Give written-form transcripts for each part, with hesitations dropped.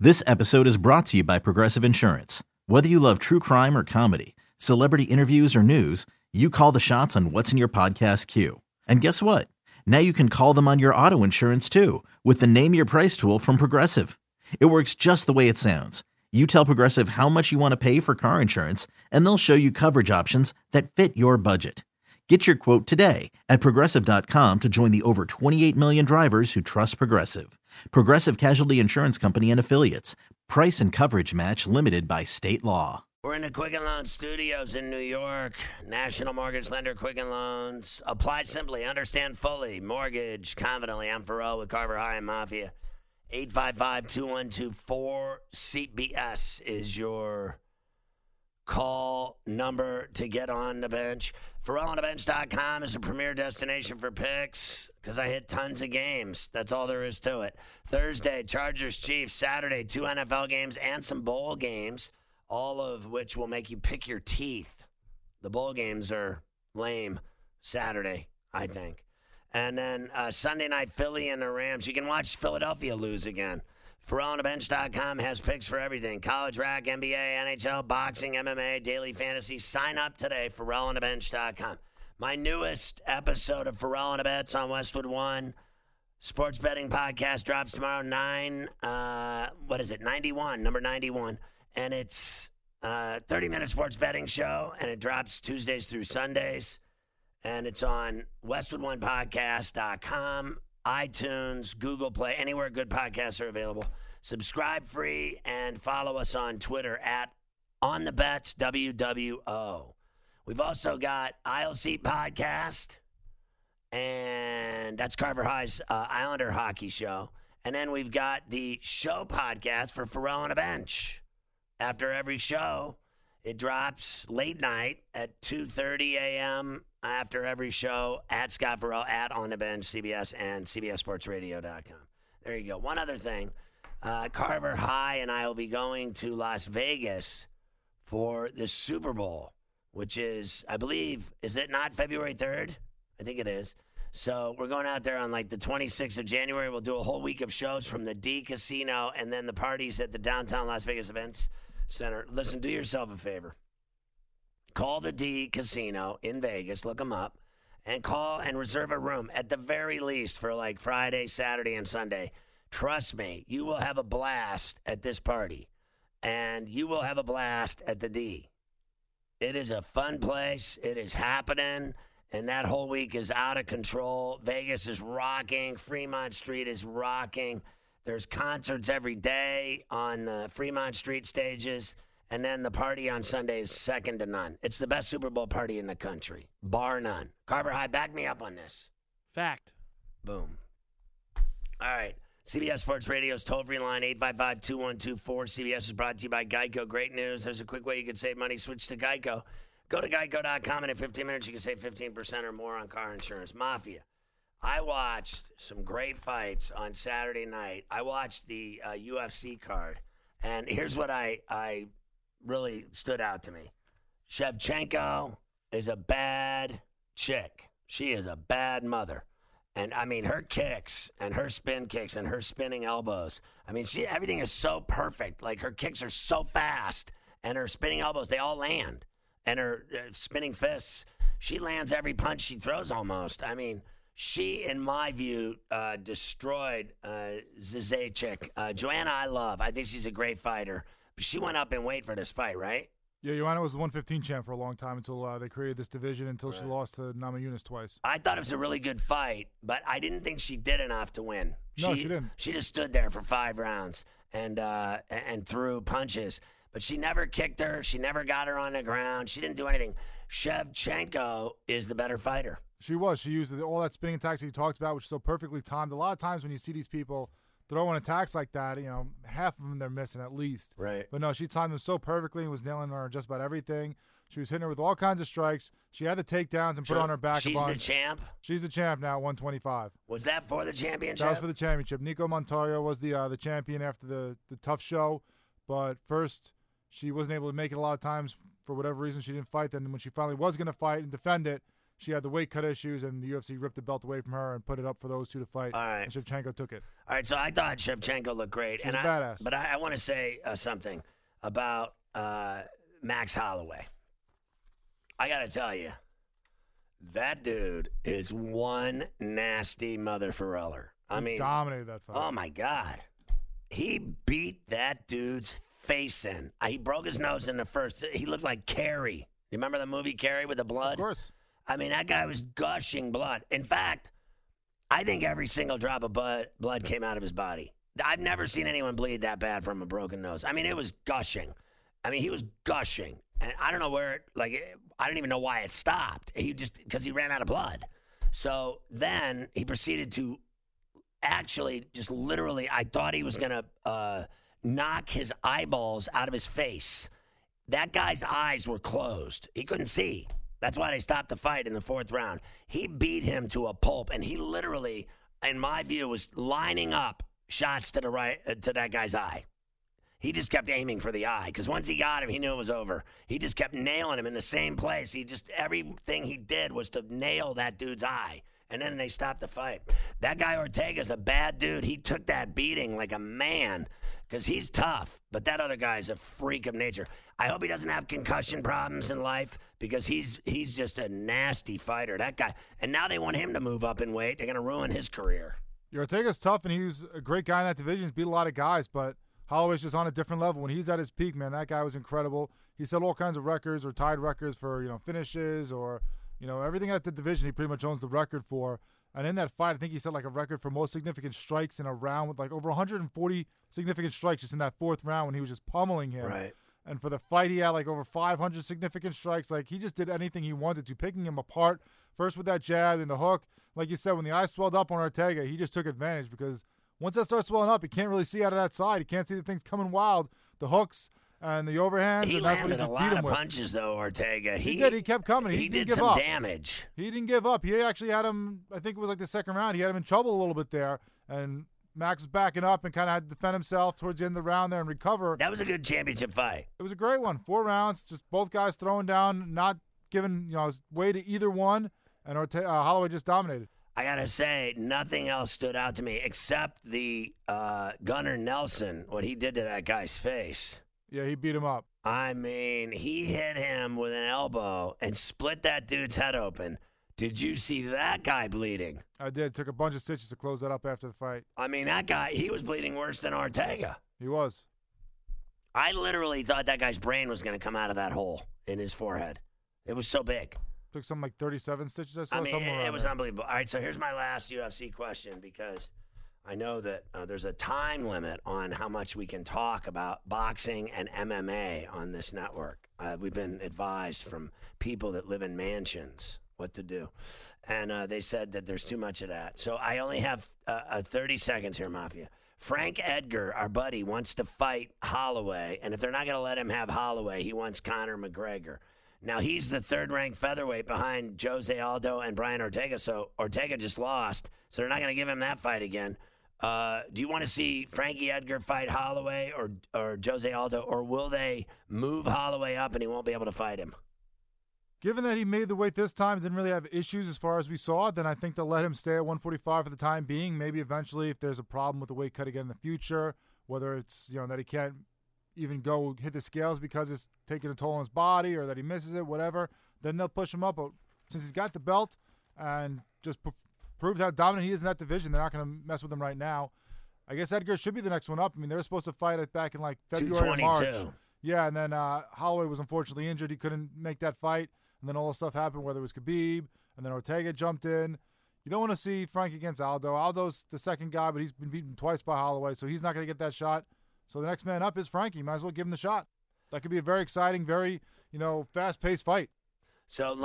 This episode is brought to you by Progressive Insurance. Whether you love true crime or comedy, celebrity interviews or news, you call the shots on what's in your podcast queue. And guess what? Now you can call them on your auto insurance too with the Name Your Price tool from Progressive. It works just the way it sounds. You tell Progressive how much you want to pay for car insurance, and they'll show you coverage options that fit your budget. Get your quote today at Progressive.com to join the over 28 million drivers who trust Progressive. Progressive Casualty Insurance Company and Affiliates. Price and coverage match limited by state law. We're in the Quicken Loans studios in New York. National Mortgage Lender Quicken Loans. Apply simply, understand fully. Mortgage confidently. I'm Pharrell with Carver High and Mafia. 855-2124-CBS is your call number to get on the bench. PharrellOnTheBench.com is the premier destination for picks because I hit tons of games. That's all there is to it. Thursday, Chargers, Chiefs. Saturday, 2 NFL games and some bowl games, all of which will make you pick your teeth. The bowl games are lame Saturday, I think. And then Sunday night, Philly and the Rams. You can watch Philadelphia lose again. PharrellOnTheBench.com has picks for everything. College, rag, NBA, NHL, boxing, MMA, daily fantasy. Sign up today, PharrellOnTheBench.com. My newest episode of Pharrell on the Bets on Westwood One sports betting podcast drops tomorrow, 91, number 91. And it's a 30-minute sports betting show, and it drops Tuesdays through Sundays. And it's on WestwoodOnePodcast.com, iTunes, Google Play, anywhere good podcasts are available. Subscribe free and follow us on Twitter at OnTheBetsWWO. We've also got Aisle Seat Podcast, and that's Carver High's Islander hockey show. And then we've got the show podcast for Pharrell on the Bench. After every show, it drops late night at 2:30 a.m. after every show at Scott Farrell, at On the Bench, CBS, and CBSSportsRadio.com. There you go. One other thing. Carver High and I will be going to Las Vegas for the Super Bowl, which is, I believe, is it not February 3rd? I think it is. So we're going out there on like the 26th of January. We'll do a whole week of shows from the D Casino and then the parties at the downtown Las Vegas Events Center. Listen, do yourself a favor. Call the D Casino in Vegas, look them up, and call and reserve a room at the very least for like Friday, Saturday, and Sunday. Trust me, you will have a blast at this party, and you will have a blast at the D. It is a fun place. It is happening, and that whole week is out of control. Vegas is rocking. Fremont Street is rocking. There's concerts every day on the Fremont Street stages. And then the party on Sunday is second to none. It's the best Super Bowl party in the country, bar none. Carver High, back me up on this. Fact. Boom. All right. CBS Sports Radio's toll-free line, 855-2124. CBS is brought to you by Geico. Great news. There's a quick way you can save money. Switch to Geico. Go to geico.com, and in 15 minutes you can save 15% or more on car insurance. Mafia. I watched some great fights on Saturday night. I watched the UFC card, and here's what I really stood out to me. Shevchenko is a bad chick. She is a bad mother. And, I mean, her kicks and her spin kicks and her spinning elbows, I mean, everything is so perfect. Like, her kicks are so fast, and her spinning elbows, they all land. And her spinning fists, she lands every punch she throws almost. I mean, she, in my view, destroyed Zizek. Joanna, I love. I think she's a great fighter. But she went up in weight for this fight, right? Yeah, Joanna was the 115 champ for a long time until they created this division, until she lost to Namajunas twice. I thought it was a really good fight, but I didn't think she did enough to win. No, she didn't. She just stood there for 5 rounds and threw punches. But she never kicked her. She never got her on the ground. She didn't do anything. Shevchenko is the better fighter. She was. She used all that spinning attacks that you talked about, which is so perfectly timed. A lot of times when you see these people throwing attacks like that, you know, half of them they're missing at least. Right. But no, she timed them so perfectly and was nailing her just about everything. She was hitting her with all kinds of strikes. She had the takedowns and put her on her back a bunch. She's the champ? She's the champ now, 125. Was that for the championship? That was for the championship. Nico Montoya was the champion after the tough show. But first, she wasn't able to make it a lot of times. For whatever reason, she didn't fight. Then when she finally was going to fight and defend it, she had the weight cut issues, and the UFC ripped the belt away from her and put it up for those two to fight. All right. And Shevchenko took it. All right, so I thought Shevchenko looked great. She's badass. But I want to say something about Max Holloway. I got to tell you, that dude is one nasty motherfucker. I mean, dominated that fight. Oh, my God. He beat that dude's face in. He broke his nose in the first. He looked like Carrie. You remember the movie Carrie with the blood? Of course. I mean, that guy was gushing blood. In fact, I think every single drop of blood came out of his body. I've never seen anyone bleed that bad from a broken nose. I mean, it was gushing. I mean, he was gushing. And I don't know where, I don't even know why it stopped. Because he ran out of blood. So then he proceeded to actually just literally, I thought he was going to knock his eyeballs out of his face. That guy's eyes were closed. He couldn't see. That's why they stopped the fight in the fourth round. He beat him to a pulp, and he literally, in my view, was lining up shots to the right to that guy's eye. He just kept aiming for the eye because once he got him, he knew it was over. He just kept nailing him in the same place. Everything he did was to nail that dude's eye. And then they stopped the fight. That guy Ortega's a bad dude. He took that beating like a man because he's tough. But that other guy's a freak of nature. I hope he doesn't have concussion problems in life because he's just a nasty fighter. That guy. And now they want him to move up in weight. They're going to ruin his career. Ortega's tough, and he was a great guy in that division. He's beat a lot of guys, but Holloway's just on a different level. When he's at his peak, man, that guy was incredible. He set all kinds of records or tied records for, finishes or – everything at the division he pretty much owns the record for. And in that fight, I think he set like a record for most significant strikes in a round with like over 140 significant strikes just in that fourth round when he was just pummeling him. Right. And for the fight, he had like over 500 significant strikes. Like he just did anything he wanted to, picking him apart. First with that jab and the hook. Like you said, when the eye swelled up on Ortega, he just took advantage because once that starts swelling up, he can't really see out of that side. He can't see the things coming wild. The hooks and the overhands. He and that's landed what he a lot of punches, though, Ortega. He did. He kept coming. He didn't did give some up. Damage. He didn't give up. He actually had him, I think it was like the second round, he had him in trouble a little bit there. And Max was backing up and kind of had to defend himself towards the end of the round there and recover. That was a good championship fight. It was a great one. 4 rounds, just both guys throwing down, not giving way to either one. And Holloway just dominated. I got to say, nothing else stood out to me except the Gunnar Nelson, what he did to that guy's face. Yeah, he beat him up. I mean, he hit him with an elbow and split that dude's head open. Did you see that guy bleeding? I did. Took a bunch of stitches to close that up after the fight. I mean, that guy, he was bleeding worse than Ortega. He was. I literally thought that guy's brain was going to come out of that hole in his forehead. It was so big. Took something like 37 stitches or so. I mean, it was unbelievable. All right, so here's my last UFC question because I know that there's a time limit on how much we can talk about boxing and MMA on this network. We've been advised from people that live in mansions what to do. And they said that there's too much of that. So I only have 30 seconds here, Mafia. Frank Edgar, our buddy, wants to fight Holloway. And if they're not going to let him have Holloway, he wants Conor McGregor. Now, he's the third-ranked featherweight behind Jose Aldo and Brian Ortega. So Ortega just lost. So they're not going to give him that fight again. Do you want to see Frankie Edgar fight Holloway or Jose Aldo, or will they move Holloway up and he won't be able to fight him? Given that he made the weight this time, didn't really have issues as far as we saw, then I think they'll let him stay at 145 for the time being. Maybe eventually if there's a problem with the weight cut again in the future, whether it's that he can't even go hit the scales because it's taking a toll on his body or that he misses it, whatever, then they'll push him up. But since he's got the belt and just proved how dominant he is in that division, they're not going to mess with him right now. I guess Edgar should be the next one up. I mean, they were supposed to fight it back in like February or March. Yeah, and then Holloway was unfortunately injured. He couldn't make that fight. And then all this stuff happened, whether it was Khabib, and then Ortega jumped in. You don't want to see Frank against Aldo. Aldo's the second guy, but he's been beaten twice by Holloway, so he's not going to get that shot. So the next man up is Frankie. Might as well give him the shot. That could be a very exciting, very, fast-paced fight. So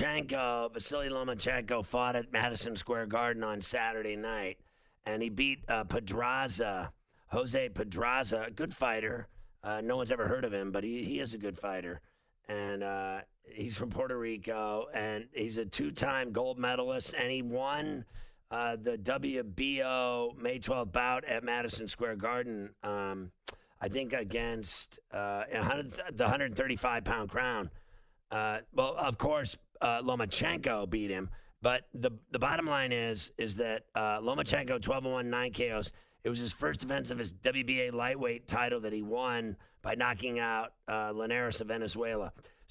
Vasily Lomachenko fought at Madison Square Garden on Saturday night, and he beat Pedraza, Jose Pedraza, a good fighter. No one's ever heard of him, but he is a good fighter. And he's from Puerto Rico, and he's a 2-time gold medalist, and he won the WBO May 12th bout at Madison Square Garden, I think against the 135-pound crown. Well, of course, Lomachenko beat him. But the bottom line is that Lomachenko 12-1, 9 KOs. It was his first defense of his WBA lightweight title that he won by knocking out Linares of Venezuela.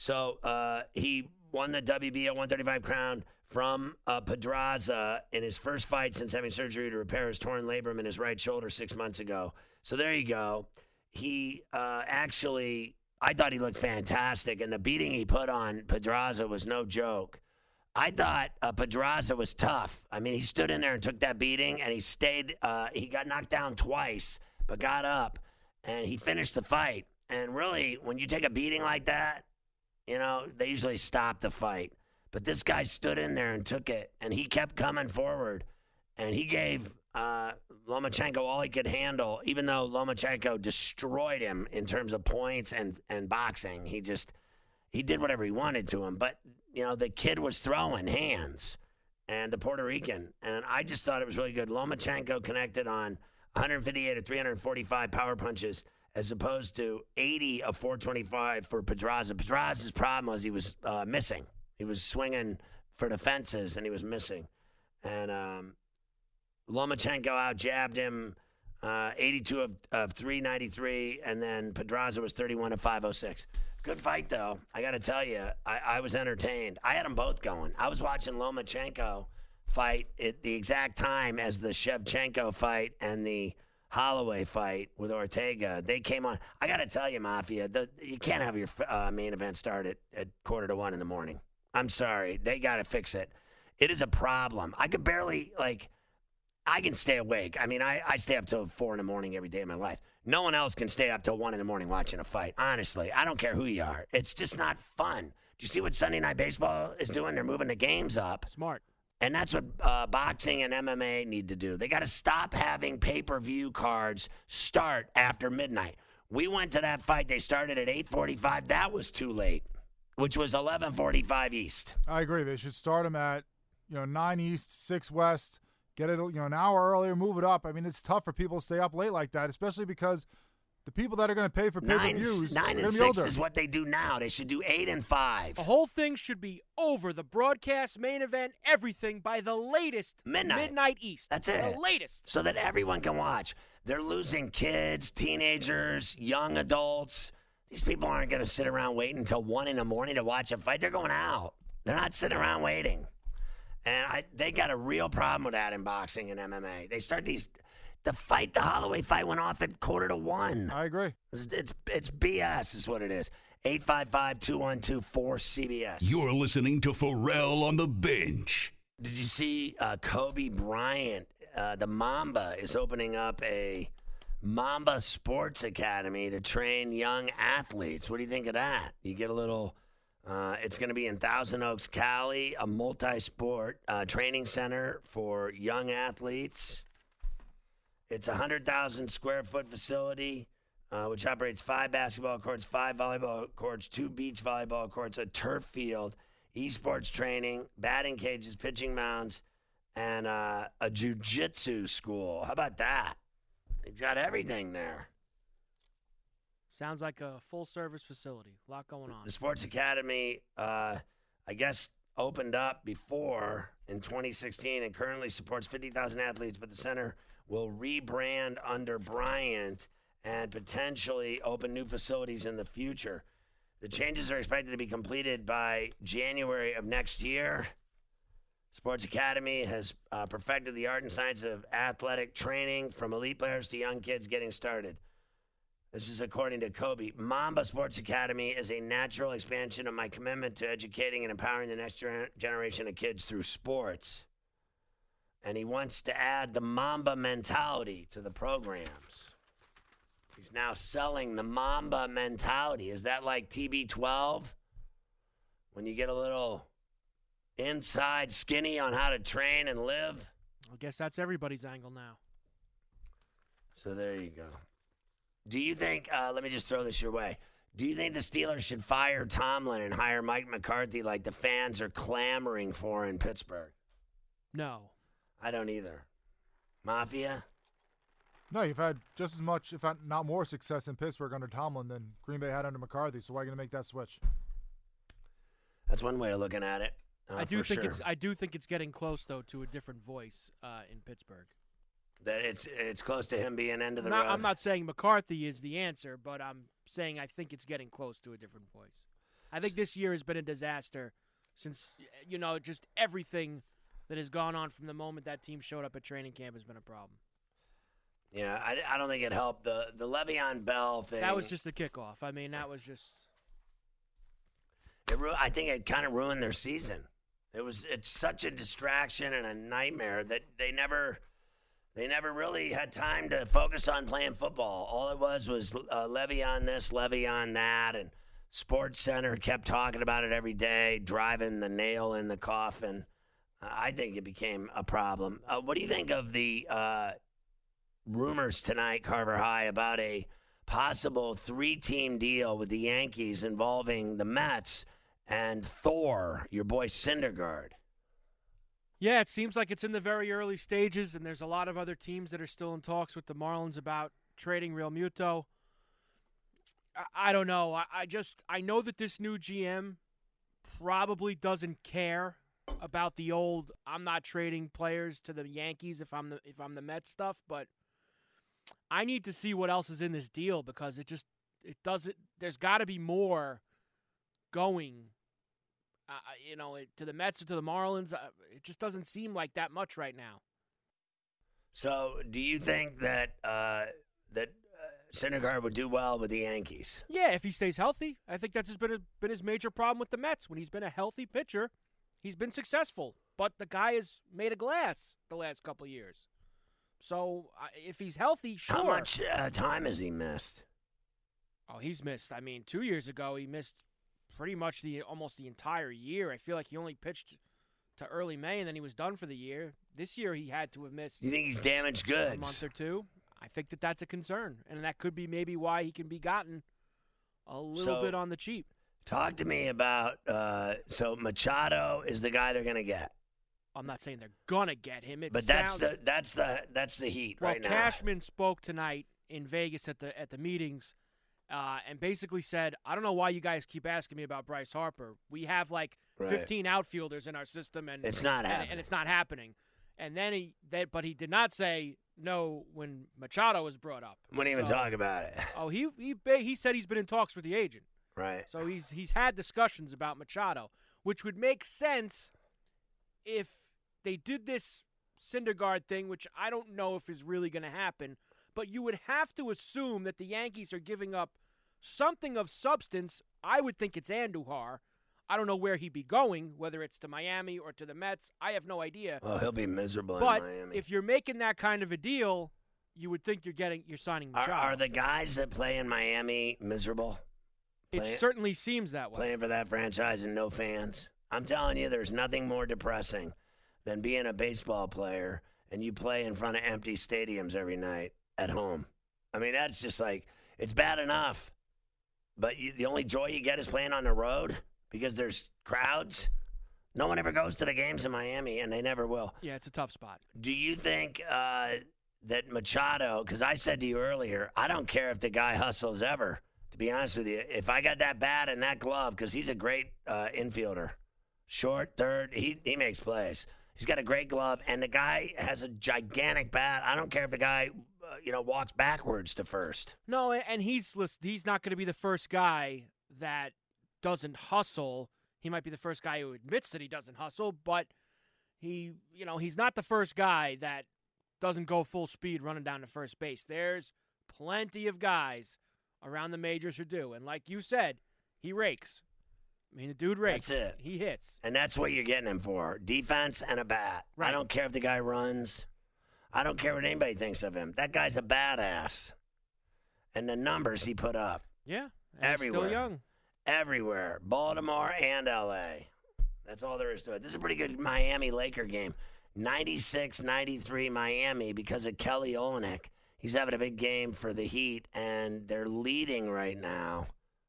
So he won the WBA 135 crown from Pedraza in his first fight since having surgery to repair his torn labrum in his right shoulder 6 months ago. So there you go. He actually, I thought he looked fantastic, and the beating he put on Pedraza was no joke. I thought Pedraza was tough. I mean, he stood in there and took that beating, and he stayed. He got knocked down twice, but got up, and he finished the fight. And really, when you take a beating like that, you know, they usually stop the fight. But this guy stood in there and took it, and he kept coming forward, and he gave Lomachenko all he could handle, even though Lomachenko destroyed him in terms of points and boxing. He did whatever he wanted to him. But, you know, the kid was throwing hands, and the Puerto Rican, and I just thought it was really good. Lomachenko connected on 158 of 345 power punches as opposed to 80 of 425 for Pedraza. Pedraza's problem was he was missing. He was swinging for the fences, and he was missing. And Lomachenko out-jabbed him 82 of 393, and then Pedraza was 31 of 506. Good fight, though. I got to tell you, I was entertained. I had them both going. I was watching Lomachenko fight at the exact time as the Shevchenko fight and the Holloway fight with Ortega. They came on. I got to tell you, Mafia, you can't have your main event start at 1:45 in the morning. I'm sorry. They got to fix it. It is a problem. I could barely, I can stay awake. I mean, I stay up till 4 in the morning every day of my life. No one else can stay up till 1 in the morning watching a fight. Honestly, I don't care who you are. It's just not fun. Do you see what Sunday Night Baseball is doing? They're moving the games up. Smart. And that's what boxing and MMA need to do. They got to stop having pay-per-view cards start after midnight. We went to that fight. They started at 8:45. That was too late, which was 11:45 East. I agree. They should start them at 9 East, 6 West. Get it an hour earlier, move it up. I mean, it's tough for people to stay up late like that, especially because the people that are going to pay for pay-per-views are 9 going and to be 6 older. is what they do now. They should do 8 and 5. The whole thing should be over. The broadcast, main event, everything by the latest midnight East. That's it. The latest. So that everyone can watch. They're losing kids, teenagers, young adults. These people aren't going to sit around waiting until 1 in the morning to watch a fight. They're going out. They're not sitting around waiting. And they got a real problem with that in boxing and MMA. They start these. The Holloway fight went off at 1:45. I agree. It's BS is what it is. 855-212-4CBS. You're listening to Pharrell on the Bench. Did you see Kobe Bryant? The Mamba is opening up a Mamba Sports Academy to train young athletes. What do you think of that? You get a little... it's going to be in Thousand Oaks, Cali, a multi-sport training center for young athletes. It's a 100,000 square foot facility, which operates 5 basketball courts, 5 volleyball courts, 2 beach volleyball courts, a turf field, esports training, batting cages, pitching mounds, and a jiu-jitsu school. How about that? It's got everything there. Sounds like a full-service facility. A lot going on. The Sports Academy, I guess, opened up before in 2016 and currently supports 50,000 athletes, but the center will rebrand under Bryant and potentially open new facilities in the future. The changes are expected to be completed by January of next year. Sports Academy has perfected the art and science of athletic training from elite players to young kids getting started. This is according to Kobe. Mamba Sports Academy is a natural expansion of my commitment to educating and empowering the next generation of kids through sports. And he wants to add the Mamba mentality to the programs. He's now selling the Mamba mentality. Is that like TB12? When you get a little inside skinny on how to train and live? I guess that's everybody's angle now. So there you go. Do you think, let me just throw this your way. Do you think the Steelers should fire Tomlin and hire Mike McCarthy like the fans are clamoring for in Pittsburgh? No. I don't either. Mafia? No, you've had just as much, if not more, success in Pittsburgh under Tomlin than Green Bay had under McCarthy. So why are you going to make that switch? That's one way of looking at it. I do for think sure. I do think it's getting close though to a different voice in Pittsburgh. That it's close to him being end of the road. I'm not saying McCarthy is the answer, but I'm saying I think it's getting close to a different voice. I think this year has been a disaster since, just everything that has gone on from the moment that team showed up at training camp has been a problem. Yeah, I don't think it helped. The Le'Veon Bell thing. That was just the kickoff. I mean, that was just. I think it kind of ruined their season. It's such a distraction and a nightmare that they never really had time to focus on playing football. All it was Le'Veon this, Le'Veon that, and SportsCenter kept talking about it every day, driving the nail in the coffin. I think it became a problem. What do you think of the rumors tonight, Carver High, about a possible 3-team deal with the Yankees involving the Mets and Thor, your boy Syndergaard? Yeah, it seems like it's in the very early stages, and there's a lot of other teams that are still in talks with the Marlins about trading Real Muto. I don't know. I know that this new GM probably doesn't care about the old I'm not trading players to the Yankees if I'm the Mets stuff, but I need to see what else is in this deal because it doesn't. There's got to be more going. To the Mets or to the Marlins, it just doesn't seem like that much right now. So, do you think that Syndergaard would do well with the Yankees? Yeah, if he stays healthy. I think that's been his major problem with the Mets. When he's been a healthy pitcher, he's been successful. But the guy is made of glass the last couple of years. So, if he's healthy, sure. How much time has he missed? Oh, he's missed. 2 years ago, he missed pretty much almost the entire year. I feel like he only pitched to early May, and then he was done for the year. This year, he had to have missed. You think he's damaged goods? A month or two. I think that's a concern, and that could be maybe why he can be gotten a little bit on the cheap. Talk to me about so Machado is the guy they're going to get. I'm not saying they're going to get him. That's the heat right now. Cashman spoke tonight in Vegas at the meetings. And basically said, I don't know why you guys keep asking me about Bryce Harper. We have 15 outfielders in our system, and it's not happening. And it's not happening. And then but he did not say no when Machado was brought up. Wouldn't even talk about it. Oh, he said he's been in talks with the agent. Right. So he's had discussions about Machado, which would make sense if they did this Syndergaard thing, which I don't know if is really going to happen. But you would have to assume that the Yankees are giving up something of substance. I would think it's Andujar. I don't know where he'd be going, whether it's to Miami or to the Mets. I have no idea. Well, he'll be miserable in Miami. But if you're making that kind of a deal, you would think you're signing Machado. Are the guys that play in Miami miserable? It certainly seems that way. Playing for that franchise and no fans. I'm telling you, there's nothing more depressing than being a baseball player and you play in front of empty stadiums every night at home. That's just it's bad enough. But the only joy you get is playing on the road because there's crowds. No one ever goes to the games in Miami, and they never will. Yeah, it's a tough spot. Do you think that Machado, because I said to you earlier, I don't care if the guy hustles ever, to be honest with you. If I got that bat and that glove, because he's a great infielder, short, third, he makes plays. He's got a great glove, and the guy has a gigantic bat. I don't care if the guy walks backwards to first. No, and he's not going to be the first guy that doesn't hustle. He might be the first guy who admits that he doesn't hustle, but he's not the first guy that doesn't go full speed running down to first base. There's plenty of guys around the majors who do, and like you said, he rakes. The dude rakes. That's it. He hits. And that's what you're getting him for, defense and a bat. Right. I don't care if the guy runs. I don't care what anybody thinks of him. That guy's a badass. And the numbers he put up. Yeah. Everywhere. He's still young. Everywhere. Baltimore and L.A. That's all there is to it. This is a pretty good Miami Laker game. 96-93 Miami because of Kelly Olynyk. He's having a big game for the Heat, and they're leading right now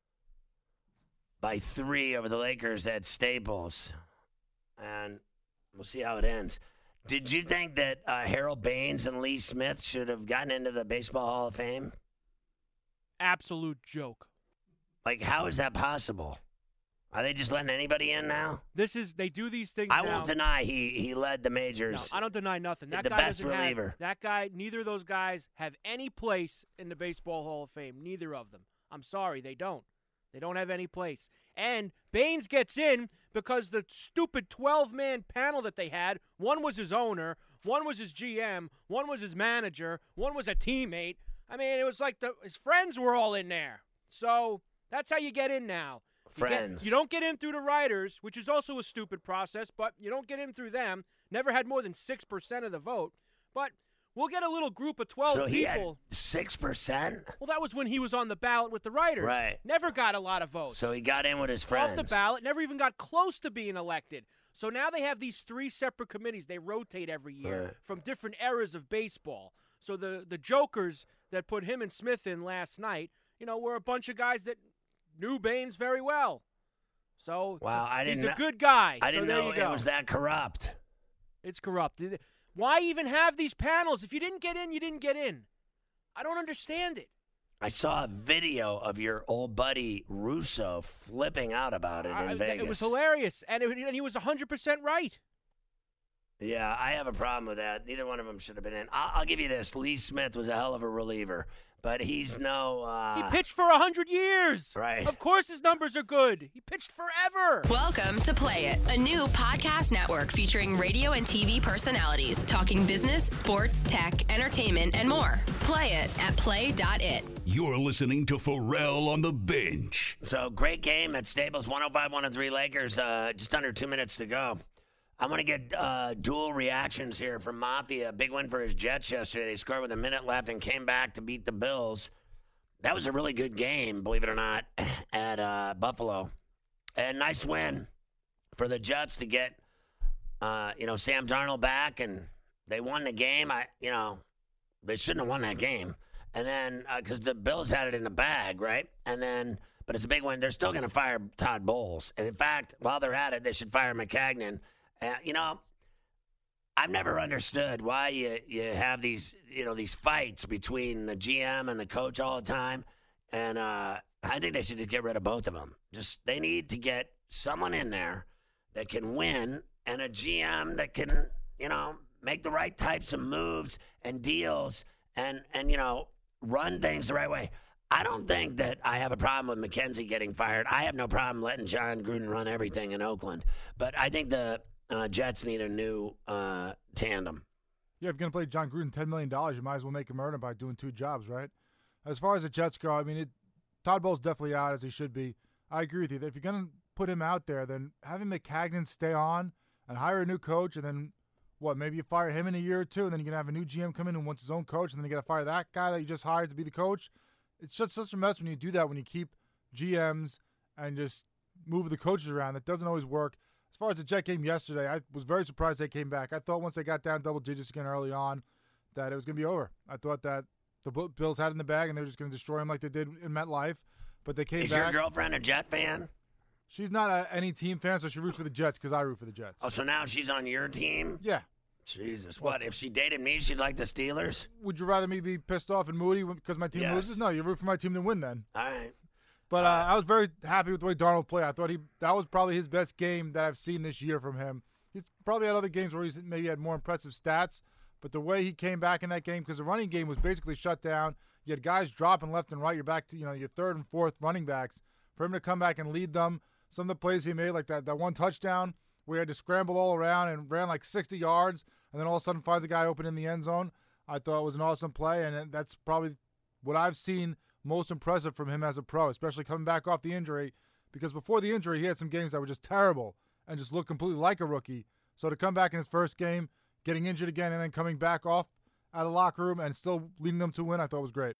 by 3 over the Lakers at Staples. And we'll see how it ends. Did you think that Harold Baines and Lee Smith should have gotten into the Baseball Hall of Fame? Absolute joke. How is that possible? Are they just letting anybody in now? They do these things I now. won't deny he led the majors. No, I don't deny nothing. That the guy best doesn't reliever. have, that guy, neither of those guys have any place in the Baseball Hall of Fame. Neither of them. I'm sorry, they don't. They don't have any place. And Baines gets in because the stupid 12-man panel that they had, one was his owner, one was his GM, one was his manager, one was a teammate. I mean, it was like his friends were all in there. So that's how you get in now. Friends. You don't get in through the writers, which is also a stupid process, but you don't get in through them. Never had more than 6% of the vote. But we'll get a little group of 12 so people. He had 6%? Well, that was when he was on the ballot with the writers. Right. Never got a lot of votes. So he got in with his friends. Off the ballot, never even got close to being elected. So now they have these 3 separate committees. They rotate every year Right. from different eras of baseball. So the jokers that put him and Smith in last night, were a bunch of guys that knew Baines very well. So wow, he's a good guy. I didn't so there know you go. it was that corrupt. It's corrupt. Why even have these panels? If you didn't get in, you didn't get in. I don't understand it. I saw a video of your old buddy Russo flipping out about it in Vegas. It was hilarious, and he was 100% right. Yeah, I have a problem with that. Neither one of them should have been in. I'll give you this. Lee Smith was a hell of a reliever, but he's no... He pitched for 100 years. Right. Of course his numbers are good. He pitched forever. Welcome to Play It, a new podcast network featuring radio and TV personalities talking business, sports, tech, entertainment, and more. Play it at play.it. You're listening to Pharrell on the Bench. So, great game at Staples, 105-103 Lakers. Just under 2 minutes to go. I want to get dual reactions here from Mafia. Big win for his Jets yesterday. They scored with a minute left and came back to beat the Bills. That was a really good game, believe it or not, at Buffalo. And nice win for the Jets to get, Sam Darnold back, and they won the game. They shouldn't have won that game. And then, because the Bills had it in the bag, right? And then, but it's a big win. They're still going to fire Todd Bowles. And in fact, while they're at it, they should fire McCagnon. I've never understood why you have these fights between the GM and the coach all the time, and I think they should just get rid of both of them. They need to get someone in there that can win, and a GM that can make the right types of moves and deals, and run things the right way. I don't think that I have a problem with McKenzie getting fired. I have no problem letting John Gruden run everything in Oakland, but I think the Jets need a new tandem. Yeah, if you're going to play John Gruden $10 million, you might as well make him earn it by doing 2 jobs, right? As far as the Jets go, I mean, Todd Bowles definitely out, as he should be. I agree with you that if you're going to put him out there, then having McCagnon stay on and hire a new coach, and then, maybe you fire him in a year or 2, and then you're going to have a new GM come in who wants his own coach, and then you got to fire that guy that you just hired to be the coach. It's just such a mess when you do that, when you keep GMs and just move the coaches around. That doesn't always work. As far as the Jet game yesterday, I was very surprised they came back. I thought once they got down double digits again early on that it was going to be over. I thought that the Bills had it in the bag and they were just going to destroy them like they did in MetLife. But they came back. Is your girlfriend a Jet fan? She's not any team fan, so she roots for the Jets because I root for the Jets. Oh, so now she's on your team? Yeah. Jesus. What, if she dated me, she'd like the Steelers? Would you rather me be pissed off and moody because my team loses? No, you root for my team to win then. All right. But I was very happy with the way Darnold played. I thought that was probably his best game that I've seen this year from him. He's probably had other games where he's maybe had more impressive stats, but the way he came back in that game, because the running game was basically shut down. You had guys dropping left and right. You're back to your third and fourth running backs. For him to come back and lead them, some of the plays he made, like that one touchdown where he had to scramble all around and ran like 60 yards, and then all of a sudden finds a guy open in the end zone, I thought it was an awesome play, and that's probably what I've seen most impressive from him as a pro, especially coming back off the injury, because before the injury, he had some games that were just terrible and just looked completely like a rookie. So to come back in his first game, getting injured again, and then coming back off out of the locker room and still leading them to win, I thought was great.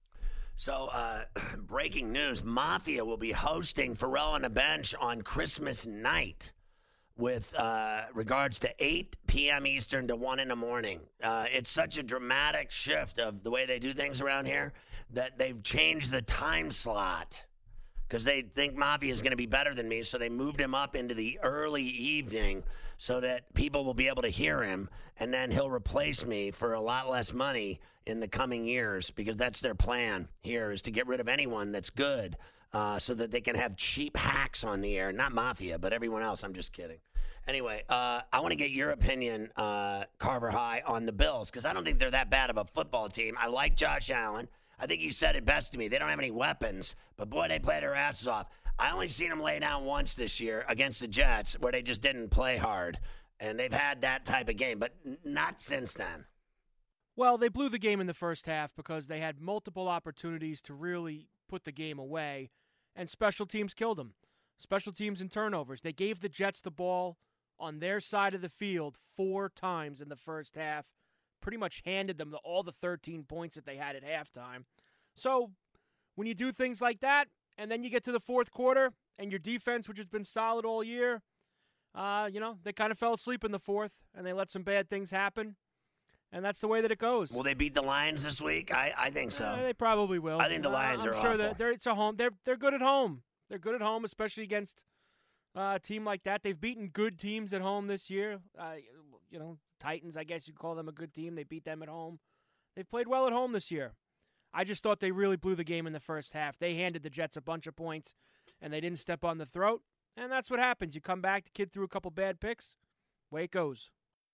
So, breaking news, Mafia will be hosting Pharrell on the Bench on Christmas night with regards to 8 p.m. Eastern to 1 in the morning. It's such a dramatic shift of the way they do things around here that they've changed the time slot because they think Mafia is going to be better than me. So they moved him up into the early evening so that people will be able to hear him, and then he'll replace me for a lot less money in the coming years, because that's their plan here, is to get rid of anyone that's good so that they can have cheap hacks on the air. Not Mafia, but everyone else. I'm just kidding. Anyway, I want to get your opinion, Carver High, on the Bills, because I don't think they're that bad of a football team. I like Josh Allen. I think you said it best to me. They don't have any weapons, but, boy, they play their asses off. I only seen them lay down once this year against the Jets, where they just didn't play hard, and they've had that type of game, but not since then. Well, they blew the game in the first half because they had multiple opportunities to really put the game away, and special teams killed them. Special teams and turnovers. They gave the Jets the ball on their side of the field 4 times in the first half, pretty much handed them all the 13 points that they had at halftime. So when you do things like that, and then you get to the fourth quarter, and your defense, which has been solid all year, they kind of fell asleep in the fourth, and they let some bad things happen, and that's the way that it goes. Will they beat the Lions this week? I think so. They probably will. I think the Lions are I'm sure awful. it's a home. They're good at home. They're good at home, especially against a team like that. They've beaten good teams at home this year. Titans, I guess you'd call them a good team. They beat them at home. They've played well at home this year. I just thought they really blew the game in the first half. They handed the Jets a bunch of points, and they didn't step on the throat. And that's what happens. You come back, the kid threw a couple bad picks. Way it goes.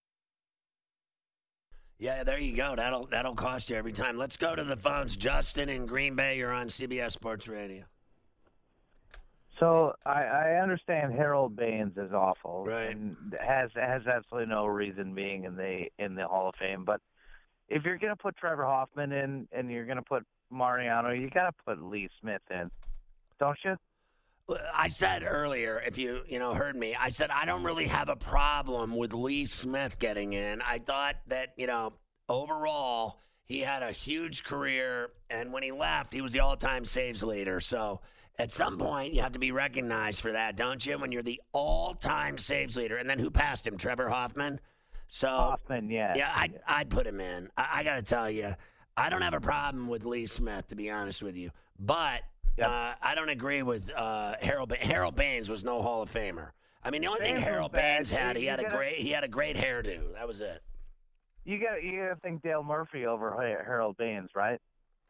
Yeah, there you go. That'll cost you every time. Let's go to the phones. Justin in Green Bay, you're on CBS Sports Radio. So I understand Harold Baines is awful, right, and has absolutely no reason being in the Hall of Fame. But if you're going to put Trevor Hoffman in and you're going to put Mariano, you got to put Lee Smith in, don't you? I said earlier, if you heard me, I said I don't really have a problem with Lee Smith getting in. I thought that overall he had a huge career, and when he left, he was the all-time saves leader. So at some point, you have to be recognized for that, don't you? When you're the all-time saves leader. And then who passed him? Trevor Hoffman? So Hoffman, yeah. Yeah, I'd put him in. I got to tell you, I don't have a problem with Lee Smith, to be honest with you. But I don't agree with Harold. Harold Baines was no Hall of Famer. I mean, the only thing Harold Baines had, he had a great hairdo. That was it. You got to think Dale Murphy over Harold Baines, right?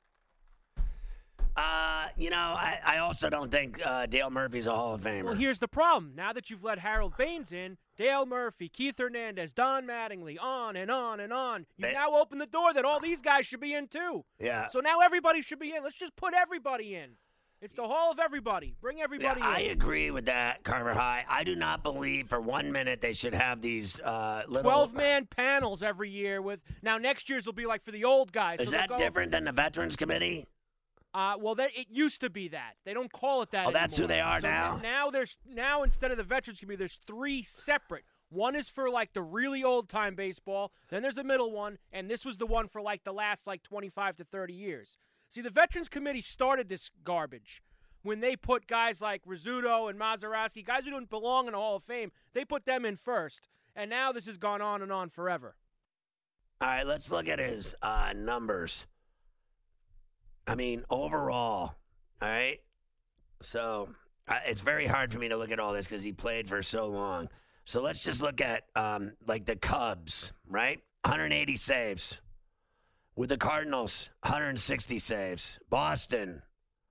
I also don't think Dale Murphy's a Hall of Famer. Well, here's the problem. Now that you've let Harold Baines in, Dale Murphy, Keith Hernandez, Don Mattingly, on and on and on. You've now opened the door that all these guys should be in too. Yeah. So now everybody should be in. Let's just put everybody in. It's the Hall of everybody. Bring everybody in. I agree with that, Carver High. I do not believe for 1 minute they should have these little 12-man panels every year. Now next year's will be like for the old guys. Is that different than the Veterans Committee? It used to be that. They don't call it that anymore. Oh, that's who they are now? Now instead of the Veterans Committee, there's 3 separate. One is for like the really old-time baseball. Then there's a middle one, and this was the one for like the last 25 to 30 years. See, the Veterans Committee started this garbage when they put guys like Rizzuto and Mazeroski, guys who don't belong in the Hall of Fame. They put them in first, and now this has gone on and on forever. All right, let's look at his numbers. I mean, overall, all right? So it's very hard for me to look at all this because he played for so long. So let's just look at, the Cubs, right? 180 saves. With the Cardinals, 160 saves. Boston,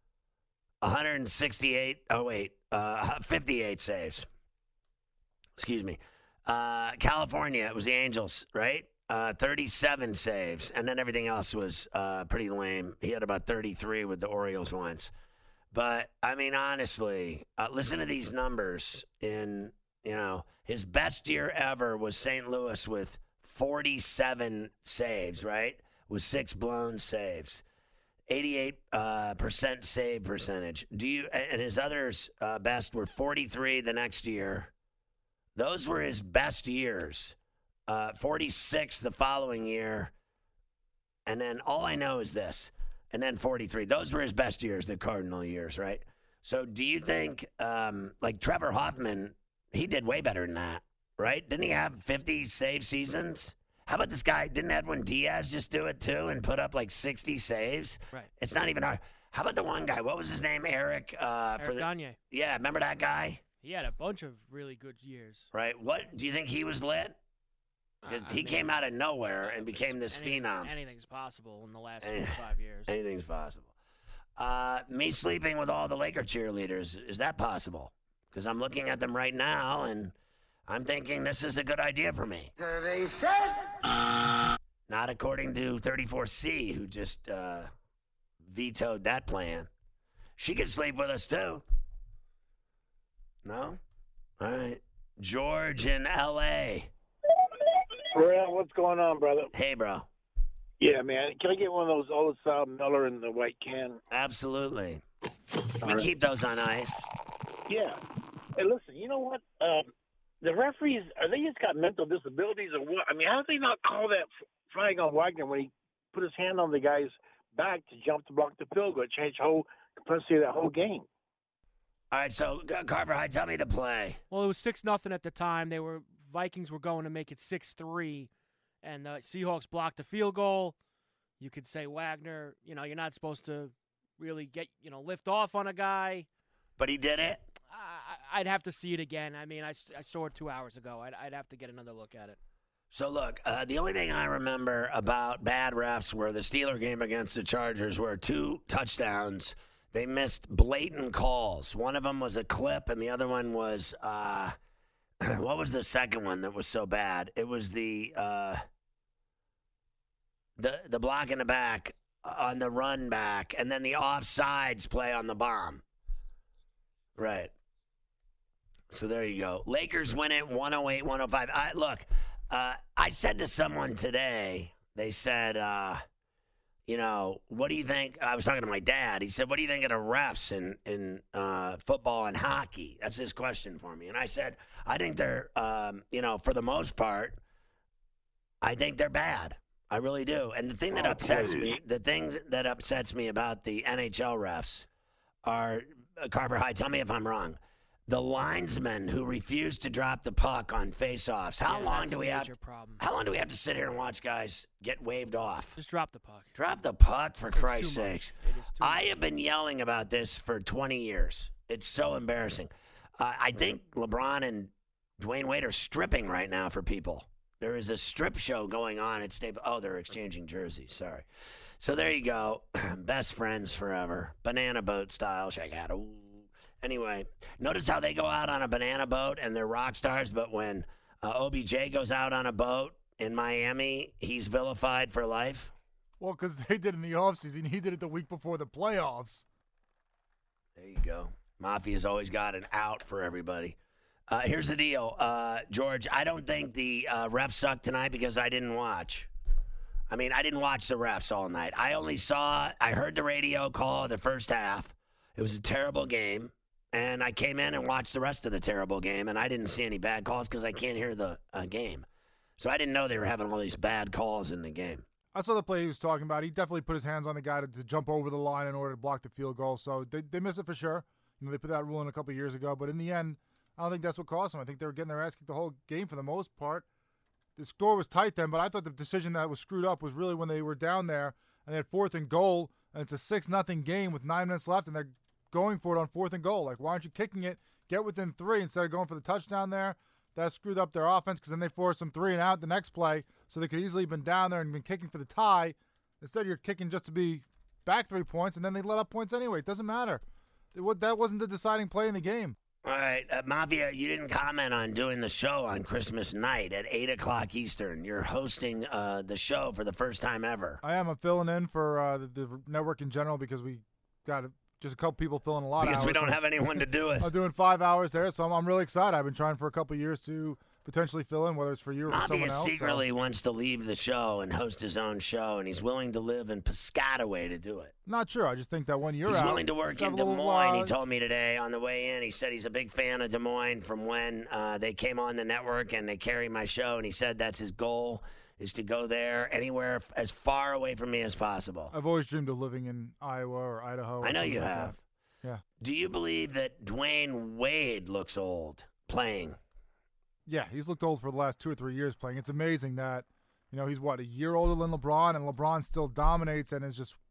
58 saves. Excuse me. California, it was the Angels, right? 37 saves, and then everything else was pretty lame. He had about 33 with the Orioles once. But, I mean, honestly, listen to these numbers. His best year ever was St. Louis with 47 saves, right? With 6 blown saves. 88% save percentage. And his others best were 43 the next year. Those were his best years. 46 the following year. And then all I know is this. And then 43. Those were his best years, the Cardinal years, right? So do you think, Trevor Hoffman, he did way better than that, right? Didn't he have 50 save seasons? How about this guy? Didn't Edwin Diaz just do it too and put up 60 saves? Right. It's not even hard. How about the one guy? What was his name? Eric? Eric Gagne. Yeah, remember that guy? He had a bunch of really good years. Right. What do you think he was lit? Because he came out of nowhere and became this phenom. Anything's possible in the last 5 years. Anything's possible. Me sleeping with all the Laker cheerleaders, is that possible? Because I'm looking at them right now, and I'm thinking this is a good idea for me. Survey said. Not according to 34C, who just vetoed that plan. She could sleep with us, too. No? All right. George in L.A. Pharrell, what's going on, brother? Hey, bro. Yeah, man. Can I get one of those old style Miller in the white can? Absolutely. We keep those on ice. Yeah. Hey, listen, you know what? The referees, are they just got mental disabilities or what? I mean, how did they not call that flag on Wagner when he put his hand on the guy's back to jump to block the field goal? It changed the whole capacity of that whole game. All right, so Carver High, tell me to play. Well, it was 6-0 at the time. Vikings were going to make it 6-3, and the Seahawks blocked the field goal. You could say Wagner, you're not supposed to really lift off on a guy. But he did it? I'd have to see it again. I mean, I saw it 2 hours ago. I'd have to get another look at it. So, look, the only thing I remember about bad refs were the Steeler game against the Chargers where 2 touchdowns, they missed blatant calls. One of them was a clip, and the other one was what was the second one that was so bad? It was the block in the back on the run back, and then the offsides play on the bomb. Right. So there you go. Lakers win it 108-105. Look, I said to someone today, they said, what do you think? I was talking to my dad. He said, what do you think of the refs in football and hockey? That's his question for me. And I said, I think they're, for the most part, I think they're bad. I really do. And the thing that upsets me about the NHL refs are, Carver High, tell me if I'm wrong, the linesmen who refuse to drop the puck on face-offs. How long do we have to sit here and watch guys get waved off? Just drop the puck. Drop the puck, for Christ's sakes. I have been yelling about this for 20 years. It's so embarrassing. I think LeBron and Dwayne Wade are stripping right now for people. There is a strip show going on at Staples. Oh, they're exchanging jerseys. Sorry. So there you go. Best friends forever. Banana boat style. Check out. Ooh. Anyway, notice how they go out on a banana boat and they're rock stars, but when OBJ goes out on a boat in Miami, he's vilified for life? Well, because they did in the offseason. He did it the week before the playoffs. There you go. Mafia's always got an out for everybody. Here's the deal, George. I don't think the refs sucked tonight because I didn't watch. I mean, I didn't watch the refs all night. I heard the radio call the first half. It was a terrible game. And I came in and watched the rest of the terrible game, and I didn't see any bad calls because I can't hear the game. So I didn't know they were having all these bad calls in the game. I saw the play he was talking about. He definitely put his hands on the guy to jump over the line in order to block the field goal. So they missed it for sure. They put that rule in a couple of years ago. But in the end, I don't think that's what cost them. I think they were getting their ass kicked the whole game for the most part. The score was tight then, but I thought the decision that was screwed up was really when they were down there and they had 4th and goal, and it's a 6-0 game with 9 minutes left, and they're going for it on 4th and goal. Like, why aren't you kicking it? Get within 3 instead of going for the touchdown there. That screwed up their offense because then they forced them 3 and out the next play, so they could easily have been down there and been kicking for the tie. Instead, you're kicking just to be back 3 points, and then they let up points anyway. It doesn't matter. That wasn't the deciding play in the game. All right, Mafia, you didn't comment on doing the show on Christmas night at 8 o'clock Eastern. You're hosting the show for the first time ever. I am. I'm filling in for the network in general because we got just a couple people filling a lot of hours. Because we don't have anyone to do it. I'm doing 5 hours there, so I'm really excited. I've been trying for a couple of years to potentially fill in, whether it's for you or for someone else. Mafia secretly wants to leave the show and host his own show, and he's willing to live in Piscataway to do it. Not sure. I just think that when you're he's out, willing to work in Des Moines. He told me today on the way in. He said he's a big fan of Des Moines from when they came on the network and they carry my show, and he said that's his goal, is to go there anywhere as far away from me as possible. I've always dreamed of living in Iowa or Idaho. I know you have. Yeah. Do you believe that Dwayne Wade looks old playing? Yeah, he's looked old for the last 2 or 3 years playing. It's amazing that, he's a year older than LeBron, and LeBron still dominates and is just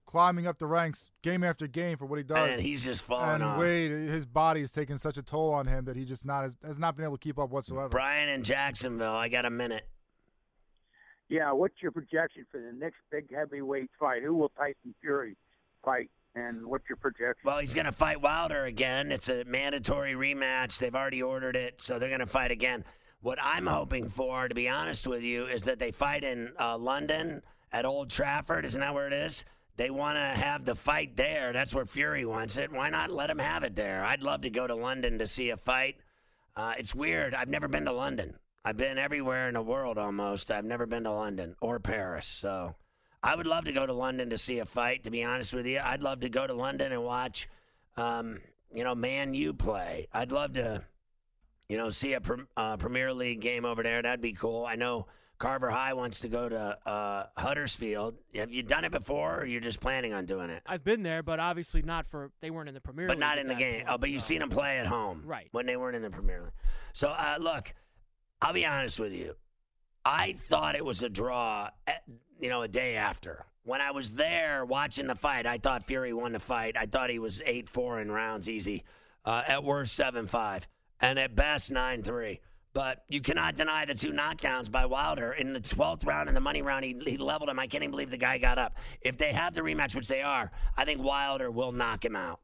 climbing up the ranks game after game for what he does. And he's just falling off. And Wade, his body has taken such a toll on him that he just has not been able to keep up whatsoever. Brian in Jacksonville, I got a minute. Yeah, what's your projection for the next big heavyweight fight? Who will Tyson Fury fight, and what's your projection? Well, he's going to fight Wilder again. It's a mandatory rematch. They've already ordered it, so they're going to fight again. What I'm hoping for, to be honest with you, is that they fight in London at Old Trafford. Isn't that where it is? They want to have the fight there. That's where Fury wants it. Why not let him have it there? I'd love to go to London to see a fight. It's weird. I've never been to London. I've been everywhere in the world almost. I've never been to London or Paris. So I would love to go to London to see a fight, to be honest with you. I'd love to go to London and watch, Man U play. I'd love to, see a Premier League game over there. That'd be cool. I know Carver High wants to go to Huddersfield. Have you done it before, or you're just planning on doing it? I've been there, but obviously they weren't in the Premier League. But not in the game. But you've seen them play at home. Right. When they weren't in the Premier League. So, look, I'll be honest with you. I thought it was a draw, a day after. When I was there watching the fight, I thought Fury won the fight. I thought he was 8-4 in rounds easy. At worst, 7-5. And at best, 9-3. But you cannot deny the 2 knockdowns by Wilder. In the 12th round and the money round, he leveled him. I can't even believe the guy got up. If they have the rematch, which they are, I think Wilder will knock him out.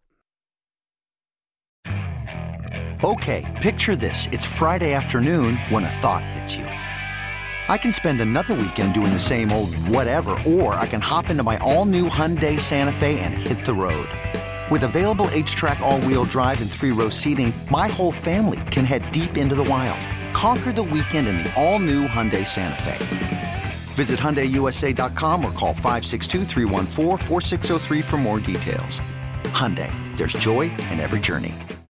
Okay, picture this. It's Friday afternoon when a thought hits you. I can spend another weekend doing the same old whatever, or I can hop into my all-new Hyundai Santa Fe and hit the road. With available H-Track all-wheel drive and 3-row seating, my whole family can head deep into the wild. Conquer the weekend in the all-new Hyundai Santa Fe. Visit HyundaiUSA.com or call 562-314-4603 for more details. Hyundai, there's joy in every journey.